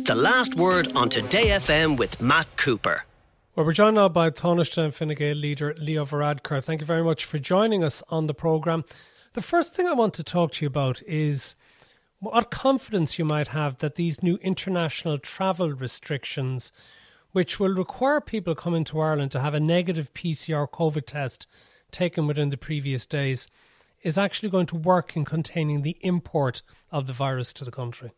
The Last Word on Today FM with Matt Cooper. Well, we're joined now by Taoiseach and Fine Gael leader Leo Varadkar. Thank you very much for joining us on the programme. The first thing I want to talk to you about is what confidence you might have that these new international travel restrictions, which will require people coming to Ireland to have a negative PCR COVID test taken within the previous days, is actually going to work in containing the import of the virus to the country.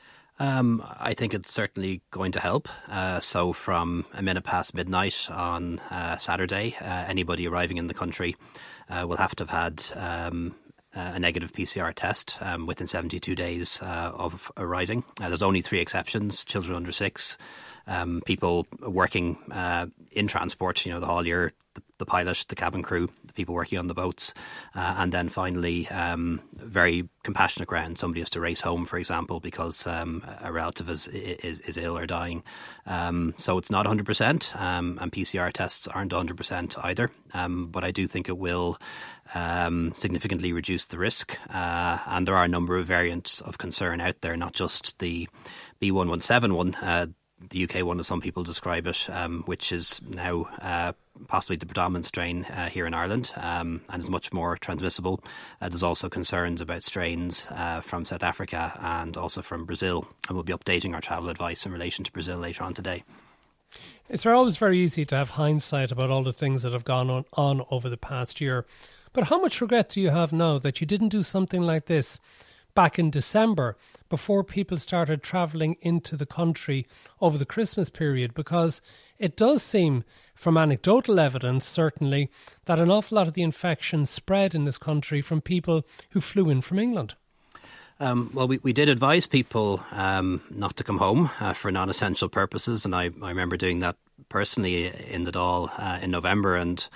I think it's certainly going to help. So from a minute past midnight on Saturday, anybody arriving in the country will have to have had a negative PCR test within 72 days of arriving. There's only 3 exceptions: children under 6, people working in transport, the haulier, the pilot, the cabin crew, the people working on the boats, and then finally very compassionate ground. Somebody has to race home, for example, because a relative is ill or dying. So it's not 100%, and PCR tests aren't 100% either. But I do think it will significantly reduce the risk. And there are a number of variants of concern out there, not just the B.1.1.7 one, the UK one, as some people describe it, which is now possibly the predominant strain here in Ireland, and is much more transmissible. There's also concerns about strains from South Africa and also from Brazil, and we'll be updating our travel advice in relation to Brazil later on today. It's always very easy to have hindsight about all the things that have gone on over the past year. But how much regret do you have now that you didn't do something like this back in December, before people started travelling into the country over the Christmas period? Because it does seem, from anecdotal evidence certainly, that an awful lot of the infection spread in this country from people who flew in from England. Well, we did advise people not to come home for non-essential purposes, and I remember doing that personally in the Dáil in November, and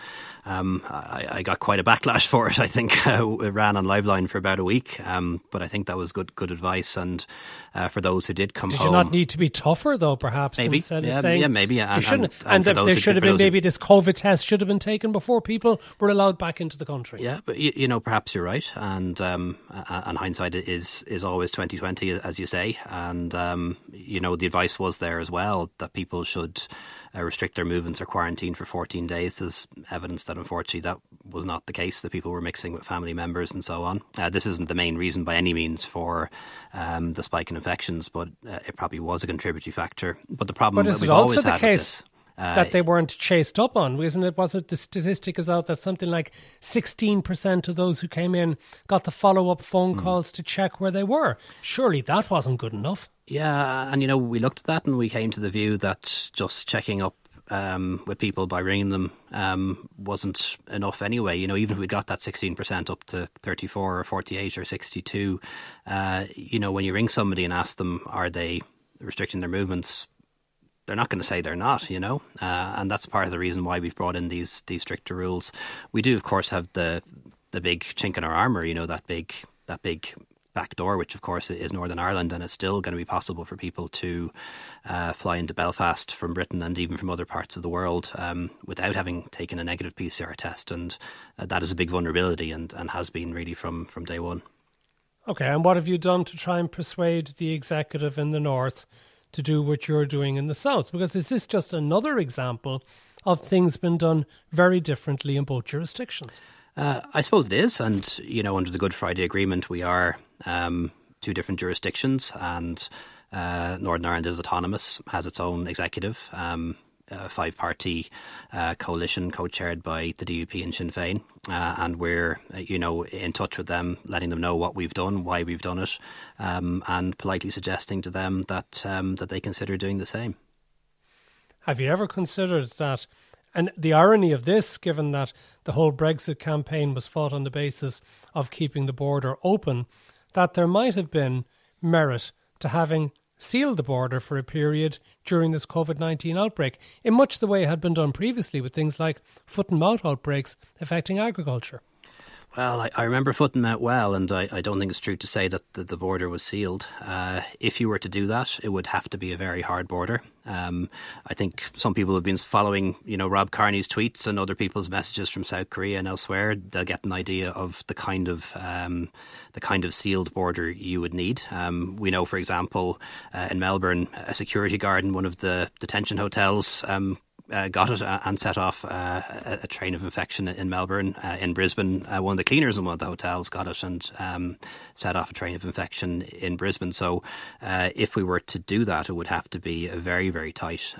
I got quite a backlash for it. I think it ran on Liveline for about a week, but I think that was good advice. And for those who did come home, did you not need to be tougher though? Perhaps maybe, instead of saying, maybe, and there should have been maybe this COVID test should have been taken before people were allowed back into the country. Yeah, but perhaps you're right, and hindsight is always 20/20, as you say, and the advice was there as well that people should restrict their movements or quarantine for 14 days. There's evidence that unfortunately that was not the case, that people were mixing with family members and so on. This isn't the main reason by any means for the spike in infections, but it probably was a contributory factor. But the problem that we've always had with this, that they weren't chased up on, isn't it? Wasn't the statistic is out that something like 16% of those who came in got the follow-up phone calls to check where they were? Surely that wasn't good enough. Yeah, and we looked at that and we came to the view that just checking up with people by ringing them wasn't enough anyway. Even if we got that 16% up to 34 or 48 or 62, when you ring somebody and ask them, are they restricting their movements, they're not going to say they're not, and that's part of the reason why we've brought in these stricter rules. We do, of course, have the big chink in our armour, that big back door, which of course is Northern Ireland, and it's still going to be possible for people to fly into Belfast from Britain and even from other parts of the world without having taken a negative PCR test, and that is a big vulnerability and has been really from day one. Okay, and what have you done to try and persuade the executive in the north to do what you're doing in the south? Because is this just another example of things being done very differently in both jurisdictions? I suppose it is, and under the Good Friday Agreement we are 2 different jurisdictions, and Northern Ireland is autonomous, has its own executive, a 5-party coalition co-chaired by the DUP and Sinn Féin, and we're in touch with them, letting them know what we've done, why we've done it, and politely suggesting to them that they consider doing the same. Have you ever considered that? And the irony of this, given that the whole Brexit campaign was fought on the basis of keeping the border open, that there might have been merit to having sealed the border for a period during this COVID-19 outbreak, in much the way it had been done previously with things like foot and mouth outbreaks affecting agriculture. Well, I remember footing out well, and I don't think it's true to say that the border was sealed. If you were to do that, it would have to be a very hard border. I think some people have been following, Rob Carney's tweets and other people's messages from South Korea and elsewhere. They'll get an idea of the kind of sealed border you would need. We know, for example, in Melbourne, a security guard in one of the detention hotels got it and set off a train of infection in Melbourne. In Brisbane, one of the cleaners in one of the hotels got it and set off a train of infection in Brisbane. So if we were to do that, it would have to be a very, very tight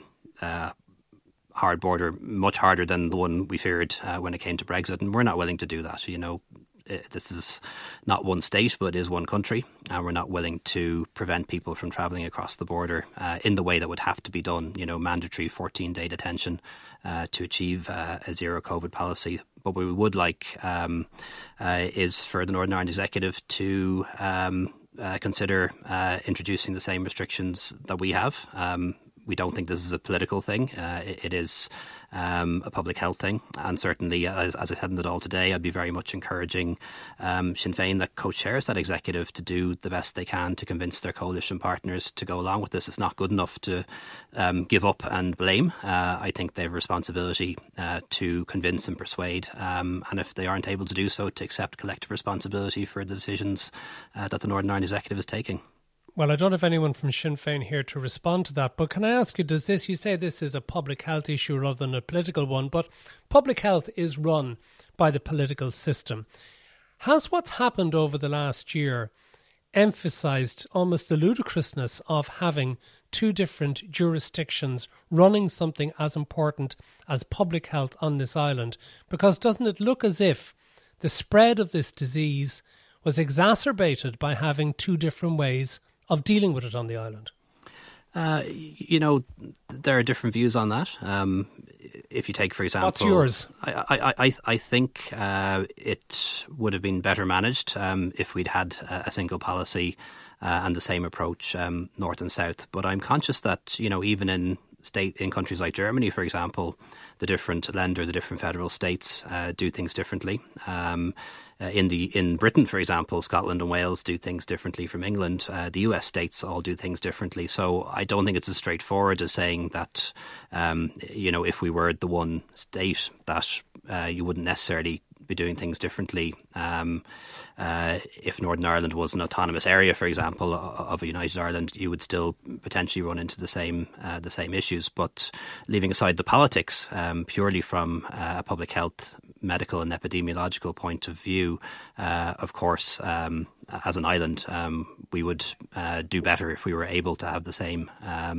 hard border, much harder than the one we feared when it came to Brexit. And we're not willing to do that. This is not one state, but it is one country, and we're not willing to prevent people from travelling across the border in the way that would have to be done, mandatory 14-day detention to achieve a zero COVID policy. What we would like is for the Northern Ireland Executive to consider introducing the same restrictions that we have. We don't think this is a political thing. It is a public health thing. And certainly, as I said in the Dáil today, I'd be very much encouraging Sinn Féin, that co-chairs that executive, to do the best they can to convince their coalition partners to go along with this. It's not good enough to give up and blame. I think they have a responsibility to convince and persuade. And if they aren't able to do so, to accept collective responsibility for the decisions that the Northern Ireland Executive is taking. Well, I don't have anyone from Sinn Féin here to respond to that, but can I ask you, you say this is a public health issue rather than a political one, but public health is run by the political system. Has what's happened over the last year emphasised almost the ludicrousness of having two different jurisdictions running something as important as public health on this island? Because doesn't it look as if the spread of this disease was exacerbated by having two different ways of dealing with it on the island? There are different views on that. If you take, for example... What's yours? I think it would have been better managed if we'd had a single policy and the same approach north and south. But I'm conscious that, even in countries like Germany, for example, the different lenders, the different federal states do things differently. In Britain, for example, Scotland and Wales do things differently from England. The US states all do things differently. So I don't think it's as straightforward as saying that, if we were the one state, that you wouldn't necessarily be doing things differently. If Northern Ireland was an autonomous area, for example, of a united Ireland, you would still potentially run into the same issues. But leaving aside the politics, purely from a public health, medical and epidemiological point of view, of course, as an island, we would do better if we were able to have the same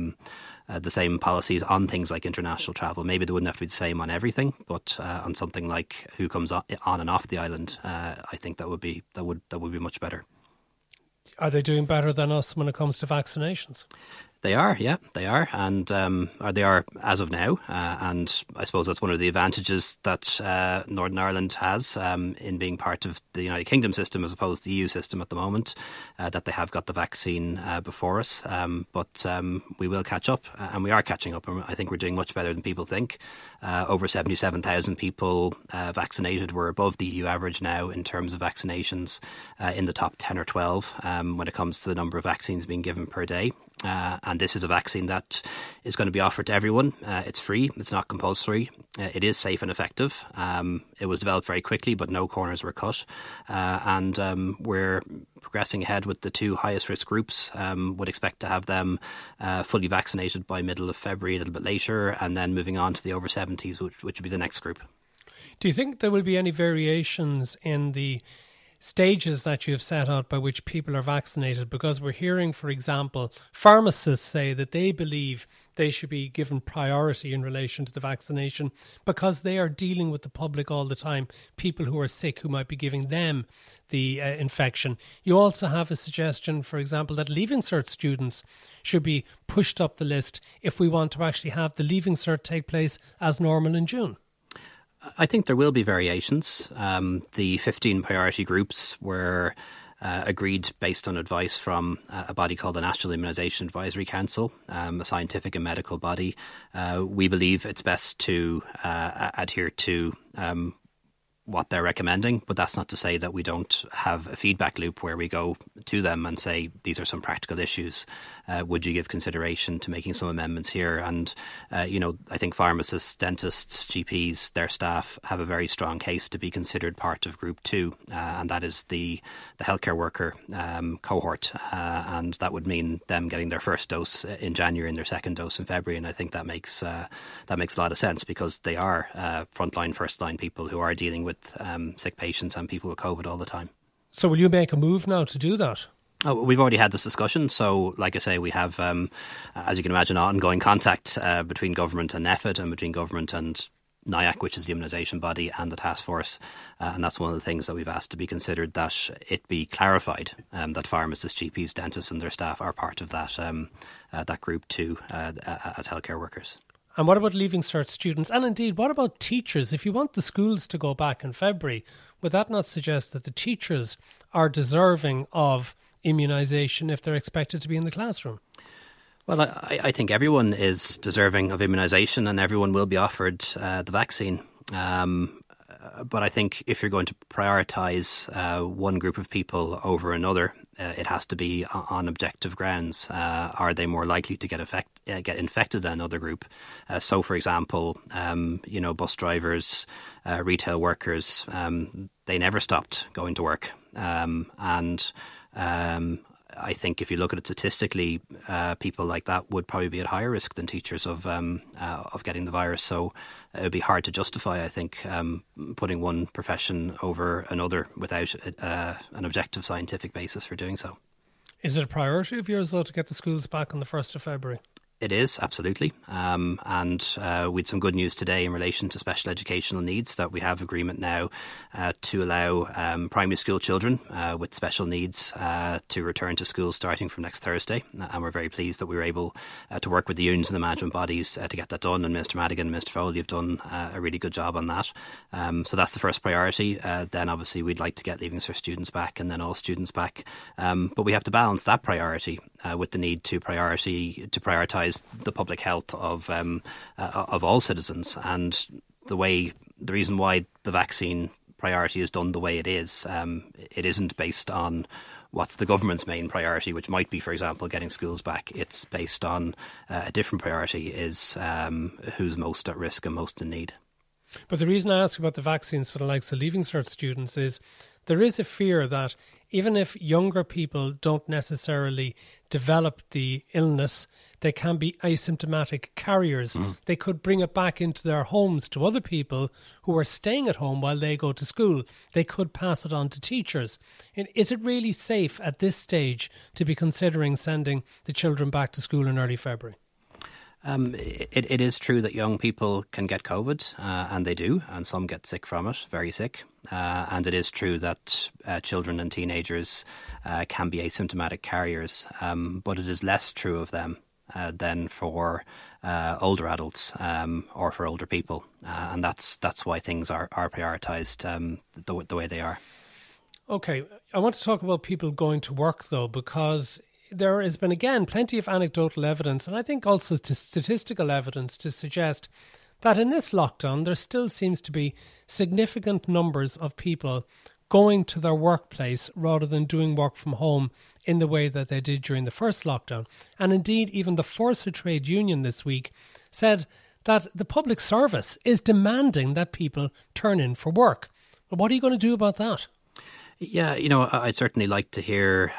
policies on things like international travel. Maybe they wouldn't have to be the same on everything, but on something like who comes on and off the island, I think that would be much better. Are they doing better than us when it comes to vaccinations? They are, yeah, they are, and they are as of now. And I suppose that's one of the advantages that Northern Ireland has in being part of the United Kingdom system as opposed to the EU system at the moment, that they have got the vaccine before us. But we will catch up, and we are catching up. And I think we're doing much better than people think. Over 77,000 people vaccinated. We're above the EU average now in terms of vaccinations, in the top 10 or 12 when it comes to the number of vaccines being given per day. And this is a vaccine that is going to be offered to everyone. It's free. It's not compulsory. It is safe and effective. It was developed very quickly, but no corners were cut. And we're progressing ahead with the two highest risk groups. Would expect to have them fully vaccinated by middle of February, a little bit later, and then moving on to the over 70s, which would be the next group. Do you think there will be any variations in the stages that you've set out by which people are vaccinated? Because we're hearing, for example, pharmacists say that they believe they should be given priority in relation to the vaccination because they are dealing with the public all the time, people who are sick who might be giving them the infection. You also have a suggestion, for example, that Leaving Cert students should be pushed up the list if we want to actually have the Leaving Cert take place as normal in June. I think there will be variations. The 15 priority groups were agreed based on advice from a body called the National Immunisation Advisory Council, a scientific and medical body. We believe it's best to adhere to what they're recommending, but that's not to say that we don't have a feedback loop where we go to them and say, these are some practical issues. Would you give consideration to making some amendments here? And, I think pharmacists, dentists, GPs, their staff have a very strong case to be considered part of Group 2, and that is the healthcare worker cohort. And that would mean them getting their first dose in January and their second dose in February. And I think that makes a lot of sense, because they are frontline, first-line people who are dealing with sick patients and people with COVID all the time. So will you make a move now to do that? Oh, we've already had this discussion. So, like I say, we have, as you can imagine, ongoing contact between government and NPHET, and between government and NIAC, which is the immunisation body, and the task force. And that's one of the things that we've asked to be considered, that it be clarified that pharmacists, GPs, dentists and their staff are part of that Group 2 as healthcare workers. And what about Leaving Cert students? And indeed, what about teachers? If you want the schools to go back in February, would that not suggest that the teachers are deserving of immunisation if they're expected to be in the classroom? Well, I think everyone is deserving of immunisation, and everyone will be offered the vaccine. But I think if you're going to prioritise one group of people over another, it has to be on objective grounds. Are they more likely to get infected than another group? So, for example, bus drivers, retail workers, they never stopped going to work. I think if you look at it statistically, people like that would probably be at higher risk than teachers of getting the virus. So it would be hard to justify, I think, putting one profession over another without an objective scientific basis for doing so. Is it a priority of yours, though, to get the schools back on the 1st of February? It is, absolutely. And we had some good news today in relation to special educational needs, that we have agreement now to allow primary school children with special needs to return to school starting from next Thursday. And we're very pleased that we were able to work with the unions and the management bodies to get that done. And Minister Madigan and Mr Foley have done a really good job on that. So that's the first priority. Then obviously we'd like to get Leaving Cert students back, and then all students back. But we have to balance that priority with the need to prioritise the public health of all citizens. And the reason why the vaccine priority is done the way it is, it isn't based on what's the government's main priority, which might be, for example, getting schools back. It's based on a different priority, is who's most at risk and most in need. But the reason I ask about the vaccines for the likes of Leaving Cert students is there is a fear that even if younger people don't necessarily develop the illness, they can be asymptomatic carriers. They could bring it back into their homes to other people who are staying at home while they go to school. They could pass it on to teachers. And is it really safe at this stage to be considering sending the children back to school in early February? It is true that young people can get COVID, and they do, and some get sick from it, very sick. And it is true that children and teenagers can be asymptomatic carriers, but it is less true of them than for older adults or for older people. And that's why things are prioritised the way they are. OK, I want to talk about people going to work, though, because there has been, again, plenty of anecdotal evidence, and I think also statistical evidence to suggest that in this lockdown there still seems to be significant numbers of people going to their workplace rather than doing work from home in the way that they did during the first lockdown. And indeed, even the Forza trade union this week said that the public service is demanding that people turn in for work. But what are you going to do about that? Yeah, I'd certainly like to hear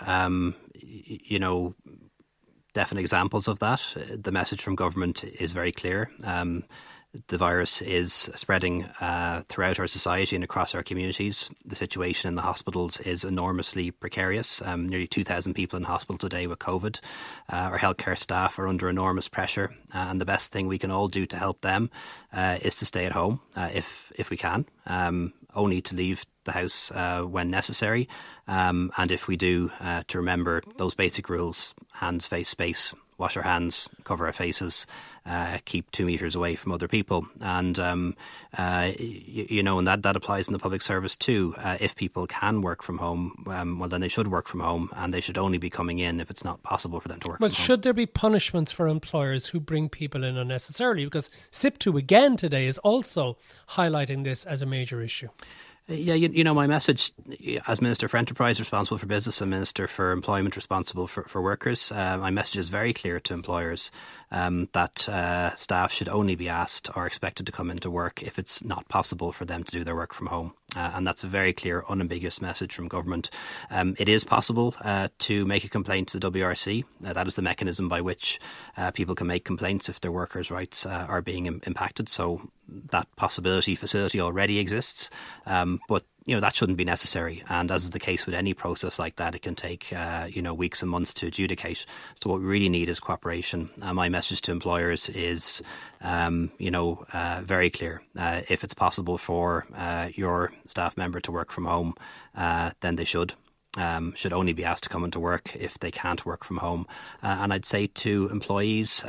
definite examples of that. The message from government is very clear. The virus is spreading throughout our society and across our communities. The situation in the hospitals is enormously precarious. Nearly 2,000 people in hospital today with COVID. Our healthcare staff are under enormous pressure, and the best thing we can all do to help them is to stay at home if we can. Only to leave the house when necessary, and if we do, to remember those basic rules: hands, face, space, wash our hands, cover our faces, keep 2 meters away from other people. And, and that applies in the public service too. If people can work from home, well, then they should work from home, and they should only be coming in if it's not possible for them to work from home. But should there be punishments for employers who bring people in unnecessarily? Because SIP2 again today is also highlighting this as a major issue. Yeah, you know, my message as Minister for Enterprise responsible for business and Minister for Employment responsible for workers, my message is very clear to employers that staff should only be asked or expected to come into work if it's not possible for them to do their work from home. And that's a very clear, unambiguous message from government. It is possible to make a complaint to the WRC. That is the mechanism by which people can make complaints if their workers' rights are being impacted. So that facility already exists. But you know, that shouldn't be necessary. And as is the case with any process like that, it can take weeks and months to adjudicate. So what we really need is cooperation. My message to employers is very clear. If it's possible for your staff member to work from home, then they should only be asked to come into work if they can't work from home. And I'd say to employees,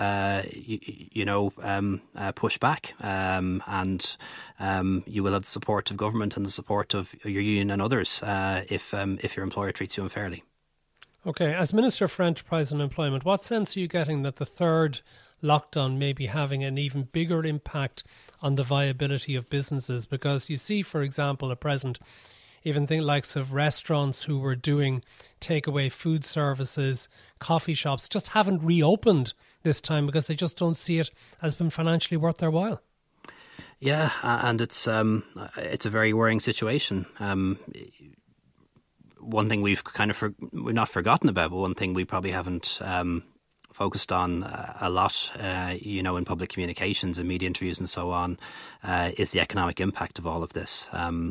push back, and you will have the support of government and the support of your union and others if your employer treats you unfairly. Okay, as Minister for Enterprise and Employment, what sense are you getting that the third lockdown may be having an even bigger impact on the viability of businesses? Because you see, for example, at present, even things like of restaurants who were doing takeaway food services, coffee shops, just haven't reopened this time because they just don't see it as being financially worth their while. Yeah, and it's a very worrying situation. One thing we've we're not forgotten about, but one thing we probably haven't focused on a lot, in public communications and media interviews and so on, is the economic impact of all of this.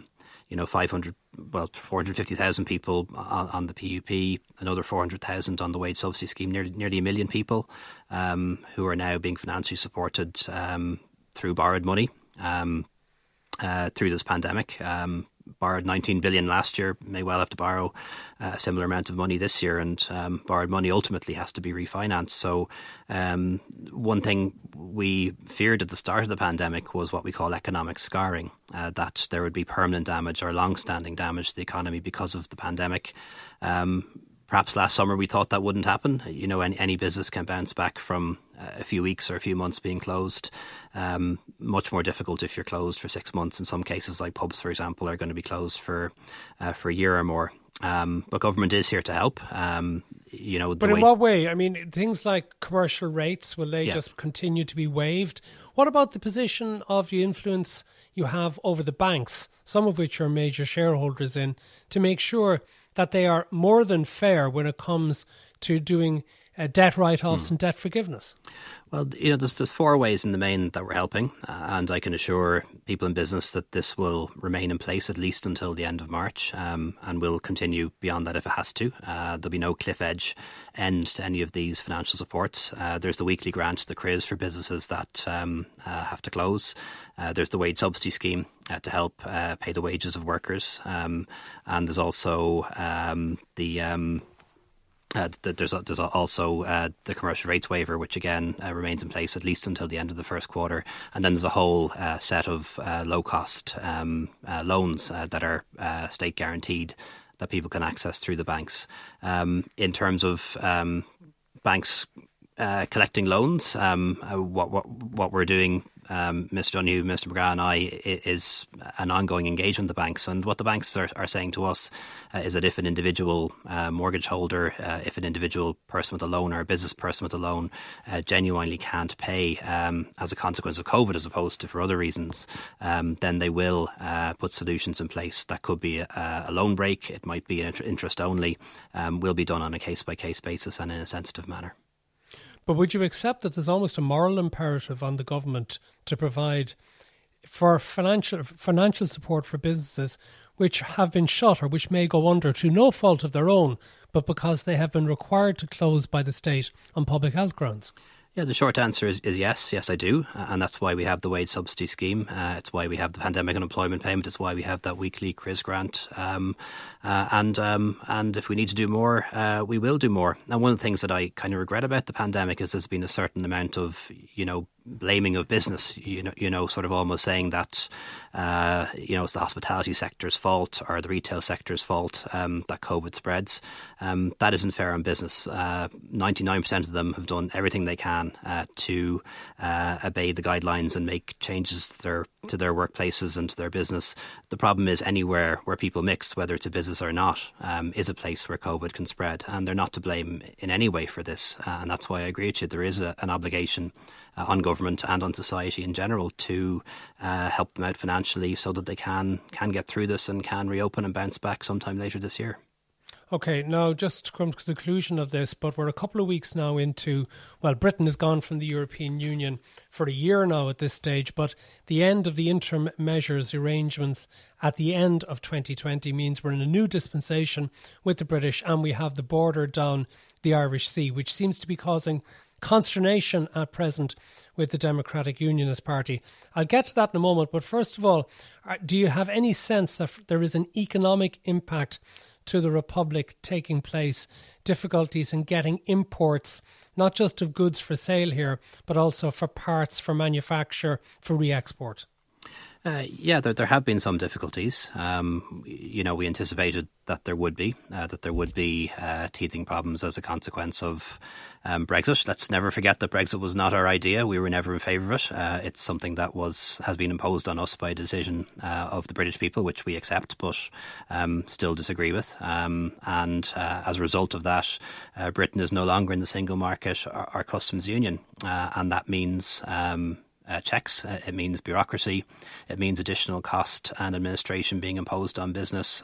450,000 people on the PUP, another 400,000 on the wage subsidy scheme, nearly a million people who are now being financially supported through borrowed money through this pandemic. Borrowed 19 billion last year, may well have to borrow a similar amount of money this year, and borrowed money ultimately has to be refinanced. So one thing we feared at the start of the pandemic was what we call economic scarring, that there would be permanent damage or long-standing damage to the economy because of the pandemic. Perhaps last summer we thought that wouldn't happen. You know, any business can bounce back from a few weeks or a few months being closed. Much more difficult if you're closed for 6 months. In some cases, like pubs, for example, are going to be closed for a year or more. But government is here to help. But in what way? I mean, things like commercial rates, will they just continue to be waived? What about the position of the influence you have over the banks, some of which are major shareholders in, to make sure that they are more than fair when it comes to doing debt write-offs and debt forgiveness? Well, there's four ways in the main that we're helping, and I can assure people in business that this will remain in place at least until the end of March, and will continue beyond that if it has to. There'll be no cliff edge end to any of these financial supports. There's the weekly grant, the CRIS, for businesses that have to close. There's the wage subsidy scheme to help pay the wages of workers, and there's also there's also the commercial rates waiver, which again remains in place at least until the end of the first quarter. And then there's a whole set of low-cost loans that are state guaranteed that people can access through the banks. In terms of banks collecting loans, what we're doing, Mr. Donoghue, Mr. McGrath and I, is an ongoing engagement with the banks. And what the banks are saying to us is that if an individual mortgage holder, if an individual person with a loan or a business person with a loan genuinely can't pay as a consequence of COVID as opposed to for other reasons, then they will put solutions in place. That could be a loan break, it might be interest only, will be done on a case-by-case basis and in a sensitive manner. But would you accept that there's almost a moral imperative on the government to provide for financial support for businesses which have been shut or which may go under through no fault of their own, but because they have been required to close by the state on public health grounds? Yeah, the short answer is yes. Yes, I do. And that's why we have the wage subsidy scheme. It's why we have the pandemic unemployment payment. It's why we have that weekly CRIS grant. And if we need to do more, we will do more. And one of the things that I kind of regret about the pandemic is there's been a certain amount of, blaming of business, sort of almost saying that, it's the hospitality sector's fault or the retail sector's fault that COVID spreads. That isn't fair on business. 99% of them have done everything they can to obey the guidelines and make changes to their workplaces and to their business. The problem is anywhere where people mix, whether it's a business or not, is a place where COVID can spread, and they're not to blame in any way for this. And that's why I agree with you. There is an obligation on government and on society in general to help them out financially so that they can get through this and can reopen and bounce back sometime later this year. Okay, now just to come to the conclusion of this, but we're a couple of weeks now into, well, Britain has gone from the European Union for a year now at this stage, but the end of the interim measures arrangements at the end of 2020 means we're in a new dispensation with the British, and we have the border down the Irish Sea, which seems to be causing consternation at present with the Democratic Unionist Party. I'll get to that in a moment, but first of all, do you have any sense that there is an economic impact to the Republic taking place, difficulties in getting imports, not just of goods for sale here, but also for parts, for manufacture, for re-export? There have been some difficulties. We anticipated that there would be teething problems as a consequence of Brexit. Let's never forget that Brexit was not our idea. We were never in favour of it. It's something that has been imposed on us by a decision of the British people, which we accept, but still disagree with. And as a result of that, Britain is no longer in the single market or customs union, and that means checks, it means bureaucracy, it means additional cost and administration being imposed on business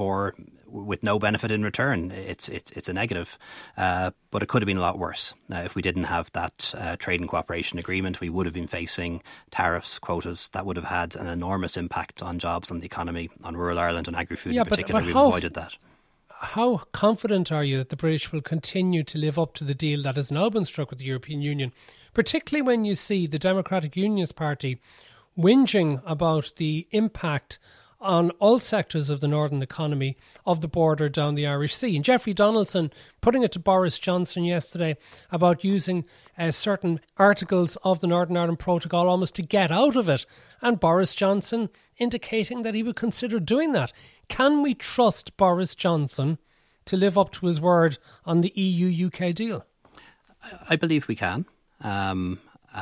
with no benefit in return. It's a negative, but it could have been a lot worse. If we didn't have that trade and cooperation agreement, we would have been facing tariffs, quotas that would have had an enormous impact on jobs and the economy, on rural Ireland and agri-food in particular. We've avoided that. How confident are you that the British will continue to live up to the deal that has now been struck with the European Union, particularly when you see the Democratic Unionist Party whinging about the impact on all sectors of the northern economy of the border down the Irish Sea? And Jeffrey Donaldson putting it to Boris Johnson yesterday about using certain articles of the Northern Ireland Protocol almost to get out of it, and Boris Johnson indicating that he would consider doing that. Can we trust Boris Johnson to live up to his word on the EU-UK deal? I believe we can. And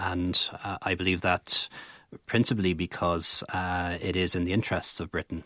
I believe that principally because it is in the interests of Britain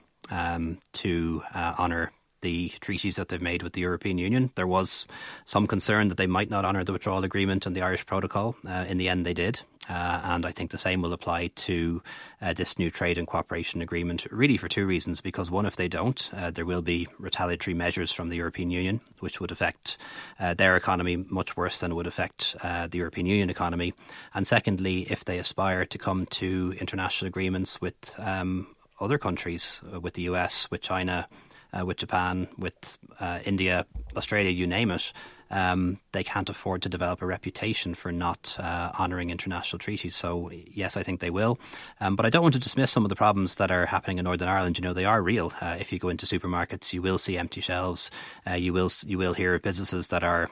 to honour the treaties that they've made with the European Union. There was some concern that they might not honour the withdrawal agreement and the Irish Protocol. In the end, they did. And I think the same will apply to this new trade and cooperation agreement, really for two reasons. Because one, if they don't, there will be retaliatory measures from the European Union, which would affect their economy much worse than it would affect the European Union economy. And secondly, if they aspire to come to international agreements with other countries, with the US, with China, with Japan, with India, Australia, you name it, they can't afford to develop a reputation for not honouring international treaties. So yes, I think they will. But I don't want to dismiss some of the problems that are happening in Northern Ireland. You know, they are real. If you go into supermarkets, you will see empty shelves. You will hear of businesses that are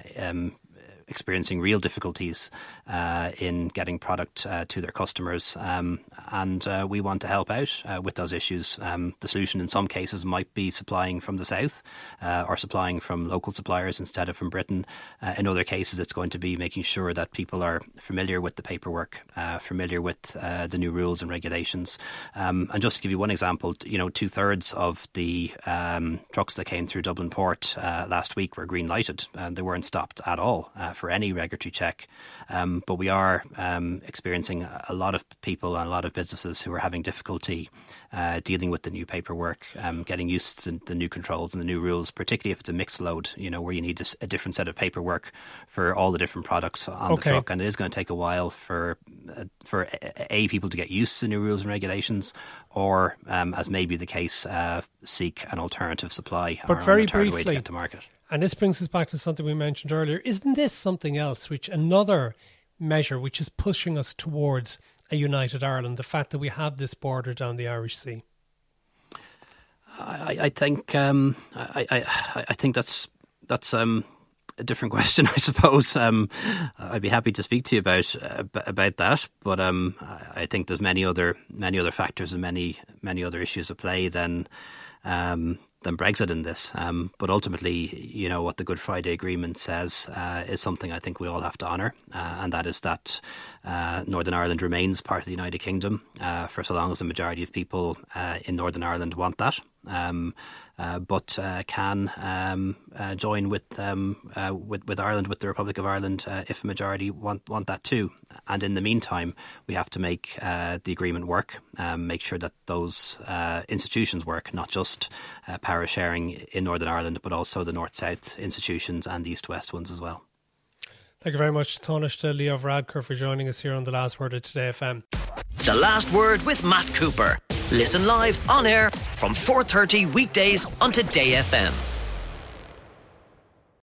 experiencing real difficulties in getting product to their customers, and we want to help out with those issues. The solution in some cases might be supplying from the south or supplying from local suppliers instead of from Britain. In other cases, it's going to be making sure that people are familiar with the paperwork, familiar with the new rules and regulations. And just to give you one example, 2/3 of the trucks that came through Dublin Port last week were green lighted, and they weren't stopped at all for any regulatory check. But we are experiencing a lot of people and a lot of businesses who are having difficulty dealing with the new paperwork, getting used to the new controls and the new rules, particularly if it's a mixed load, where you need a different set of paperwork for all the different products on the truck. And it is going to take a while for people to get used to the new rules and regulations, or, as may be the case, seek an alternative supply or an alternative way to get to market. And this brings us back to something we mentioned earlier. Isn't this something else, another measure which is pushing us towards a united Ireland, the fact that we have this border down the Irish Sea? I think that's different question, I suppose. I'd be happy to speak to you about that, but I think there's many other factors and many other issues at play than Brexit in this. But ultimately, what the Good Friday Agreement says is something I think we all have to honour, and that is that Northern Ireland remains part of the United Kingdom for so long as the majority of people in Northern Ireland want that. But can join with Ireland, with the Republic of Ireland, if a majority want that too. And in the meantime, we have to make the agreement work, make sure that those institutions work, not just power sharing in Northern Ireland, but also the North-South institutions and the East-West ones as well. Thank you very much, Taoiseach Leo Varadkar, for joining us here on The Last Word of Today FM. The Last Word with Matt Cooper. Listen live on air from 4:30 weekdays on Today FM.